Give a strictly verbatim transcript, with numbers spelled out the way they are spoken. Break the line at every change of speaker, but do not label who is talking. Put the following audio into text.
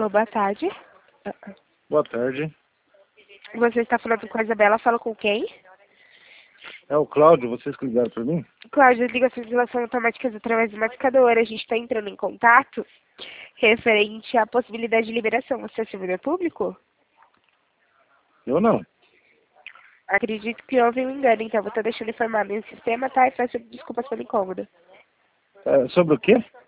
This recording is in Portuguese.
Alô, boa tarde.
Boa tarde.
Você está falando com a Isabela, fala com quem?
É o Cláudio, vocês que ligaram para mim?
Cláudio, ligações de relação automáticas através do marcador. A gente está entrando em contato referente à possibilidade de liberação. Você é servidor público?
Eu não.
Acredito que houve um engano, então vou estar deixando informado no sistema, tá? E peço desculpas pelo incômodo.
É, sobre o quê?